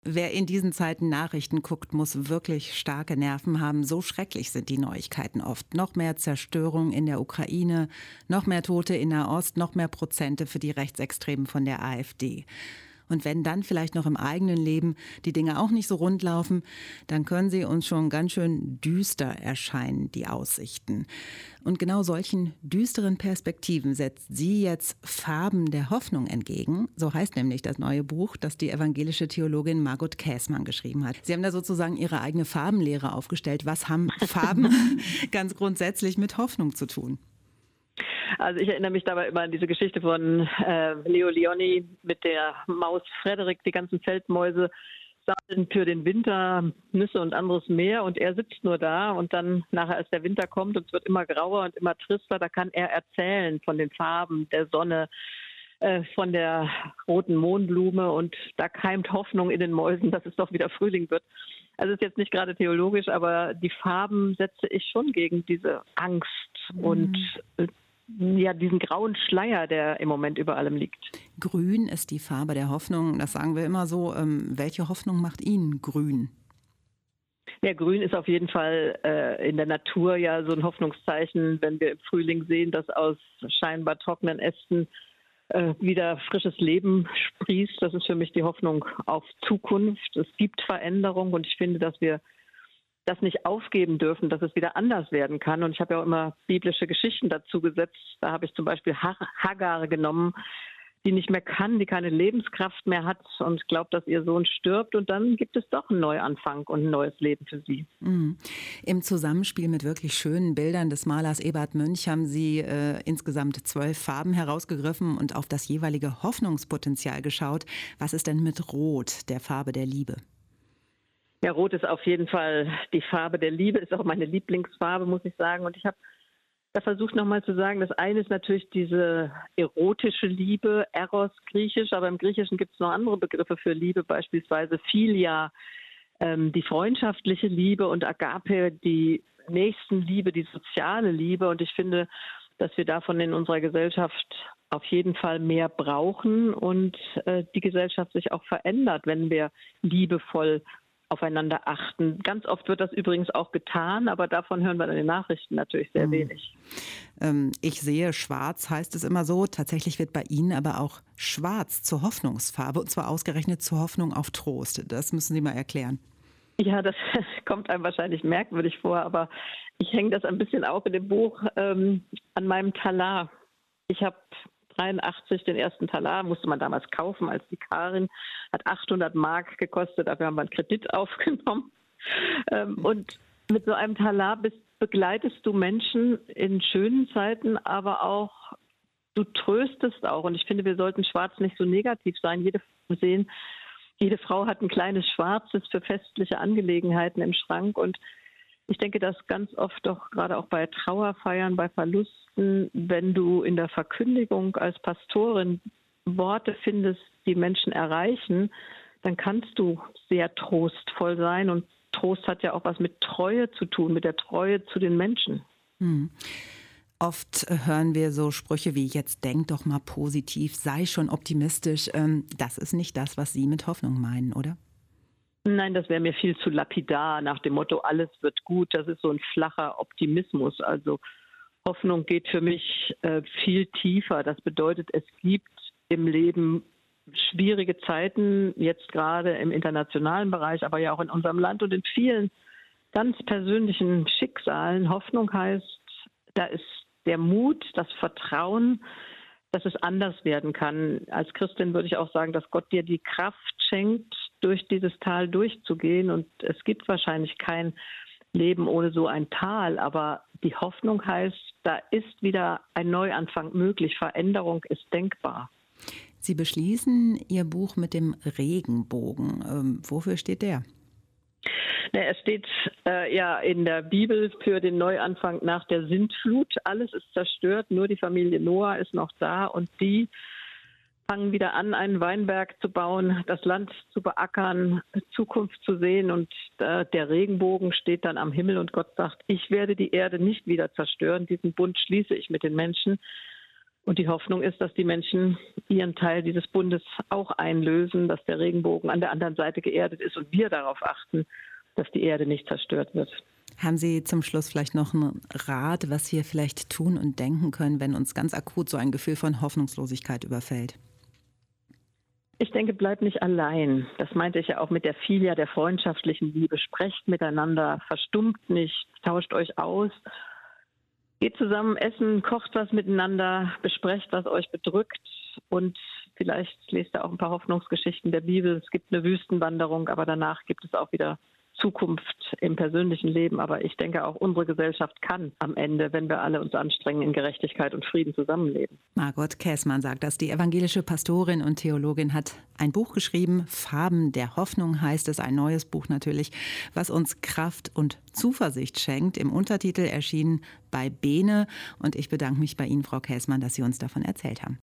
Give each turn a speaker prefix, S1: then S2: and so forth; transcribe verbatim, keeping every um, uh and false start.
S1: Wer in diesen Zeiten Nachrichten guckt, muss wirklich starke Nerven haben. So schrecklich sind die Neuigkeiten oft. Noch mehr Zerstörung in der Ukraine, noch mehr Tote in Nahost, noch mehr Prozente für die Rechtsextremen von der AfD. Und wenn dann vielleicht noch im eigenen Leben die Dinge auch nicht so rund laufen, dann können sie uns schon ganz schön düster erscheinen, die Aussichten. Und genau solchen düsteren Perspektiven setzt sie jetzt Farben der Hoffnung entgegen. So heißt nämlich das neue Buch, das die evangelische Theologin Margot Käßmann geschrieben hat. Sie haben da sozusagen ihre eigene Farbenlehre aufgestellt. Was haben Farben ganz grundsätzlich mit Hoffnung zu tun?
S2: Also ich erinnere mich dabei immer an diese Geschichte von äh, Leo Lionni mit der Maus Frederik. Die ganzen Feldmäuse sammeln für den Winter Nüsse und anderes mehr und er sitzt nur da und dann nachher, als der Winter kommt und es wird immer grauer und immer trister, da kann er erzählen von den Farben der Sonne, äh, von der roten Mohnblume und da keimt Hoffnung in den Mäusen, dass es doch wieder Frühling wird. Also es ist jetzt nicht gerade theologisch, aber die Farben setze ich schon gegen diese Angst mhm. und äh, ja, diesen grauen Schleier, der im Moment über allem liegt.
S1: Grün ist die Farbe der Hoffnung, das sagen wir immer so. Ähm, welche Hoffnung macht Ihnen grün?
S2: Ja, grün ist auf jeden Fall äh, in der Natur ja so ein Hoffnungszeichen, wenn wir im Frühling sehen, dass aus scheinbar trockenen Ästen äh, wieder frisches Leben sprießt. Das ist für mich die Hoffnung auf Zukunft. Es gibt Veränderung und ich finde, dass wir das nicht aufgeben dürfen, dass es wieder anders werden kann. Und ich habe ja auch immer biblische Geschichten dazu gesetzt. Da habe ich zum Beispiel Hagar genommen, die nicht mehr kann, die keine Lebenskraft mehr hat und glaubt, dass ihr Sohn stirbt. Und dann gibt es doch einen Neuanfang und ein neues Leben für sie.
S1: Mhm. Im Zusammenspiel mit wirklich schönen Bildern des Malers Ebert Münch haben Sie äh, insgesamt zwölf Farben herausgegriffen und auf das jeweilige Hoffnungspotenzial geschaut. Was ist denn mit Rot, der Farbe der Liebe?
S2: Ja, Rot ist auf jeden Fall die Farbe der Liebe, ist auch meine Lieblingsfarbe, muss ich sagen. Und ich habe da versucht nochmal zu sagen, das eine ist natürlich diese erotische Liebe, Eros griechisch, aber im Griechischen gibt es noch andere Begriffe für Liebe, beispielsweise Philia, ähm, die freundschaftliche Liebe und Agape, die Nächstenliebe, die soziale Liebe. Und ich finde, dass wir davon in unserer Gesellschaft auf jeden Fall mehr brauchen und äh, die Gesellschaft sich auch verändert, wenn wir liebevoll aufeinander achten. Ganz oft wird das übrigens auch getan, aber davon hören wir in den Nachrichten natürlich sehr wenig.
S1: Ähm, ich sehe schwarz, heißt es immer so. Tatsächlich wird bei Ihnen aber auch schwarz zur Hoffnungsfarbe, und zwar ausgerechnet zur Hoffnung auf Trost. Das müssen Sie mal erklären.
S2: Ja, das kommt einem wahrscheinlich merkwürdig vor, aber ich hänge das ein bisschen auf in dem Buch ähm, an meinem Talar. Ich habe dreiundachtzig den ersten Talar, musste man damals kaufen als Vikarin, hat achthundert Mark gekostet, dafür haben wir einen Kredit aufgenommen. Und mit so einem Talar bist, begleitest du Menschen in schönen Zeiten, aber auch, du tröstest auch. Und ich finde, wir sollten Schwarz nicht so negativ sein. Jede, sehen, jede Frau hat ein kleines Schwarzes für festliche Angelegenheiten im Schrank. Und ich denke, dass ganz oft doch gerade auch bei Trauerfeiern, bei Verlusten, wenn du in der Verkündigung als Pastorin Worte findest, die Menschen erreichen, dann kannst du sehr trostvoll sein. Und Trost hat ja auch was mit Treue zu tun, mit der Treue zu den Menschen.
S1: Hm. Oft hören wir so Sprüche wie, jetzt denk doch mal positiv, sei schon optimistisch. Das ist nicht das, was Sie mit Hoffnung meinen, oder?
S2: Nein, das wäre mir viel zu lapidar nach dem Motto, alles wird gut. Das ist so ein flacher Optimismus. Also Hoffnung geht für mich äh, viel tiefer. Das bedeutet, es gibt im Leben schwierige Zeiten, jetzt gerade im internationalen Bereich, aber ja auch in unserem Land und in vielen ganz persönlichen Schicksalen. Hoffnung heißt, da ist der Mut, das Vertrauen, dass es anders werden kann. Als Christin würde ich auch sagen, dass Gott dir die Kraft schenkt, durch dieses Tal durchzugehen. Und es gibt wahrscheinlich kein Leben ohne so ein Tal, aber die Hoffnung heißt, da ist wieder ein Neuanfang möglich, Veränderung ist denkbar.
S1: Sie beschließen Ihr Buch mit dem Regenbogen. Ähm, wofür steht der?
S2: Na, er steht äh, ja in der Bibel für den Neuanfang nach der Sintflut. Alles ist zerstört, nur die Familie Noah ist noch da und die fangen wieder an, einen Weinberg zu bauen, das Land zu beackern, Zukunft zu sehen und äh, der Regenbogen steht dann am Himmel und Gott sagt, ich werde die Erde nicht wieder zerstören, diesen Bund schließe ich mit den Menschen. Und die Hoffnung ist, dass die Menschen ihren Teil dieses Bundes auch einlösen, dass der Regenbogen an der anderen Seite geerdet ist und wir darauf achten, dass die Erde nicht zerstört wird.
S1: Haben Sie zum Schluss vielleicht noch einen Rat, was wir vielleicht tun und denken können, wenn uns ganz akut so ein Gefühl von Hoffnungslosigkeit überfällt?
S2: Ich denke, bleibt nicht allein. Das meinte ich ja auch mit der Filia, der freundschaftlichen Liebe. Sprecht miteinander, verstummt nicht, tauscht euch aus. Geht zusammen essen, kocht was miteinander, besprecht, was euch bedrückt und vielleicht lest ihr auch ein paar Hoffnungsgeschichten der Bibel. Es gibt eine Wüstenwanderung, aber danach gibt es auch wieder Zukunft im persönlichen Leben. Aber ich denke auch, unsere Gesellschaft kann am Ende, wenn wir alle uns anstrengen, in Gerechtigkeit und Frieden zusammenleben.
S1: Margot Käßmann sagt das. Die evangelische Pastorin und Theologin hat ein Buch geschrieben. Farben der Hoffnung heißt es, ein neues Buch natürlich, was uns Kraft und Zuversicht schenkt. Im Untertitel erschienen bei Bene. Und ich bedanke mich bei Ihnen, Frau Käßmann, dass Sie uns davon erzählt haben.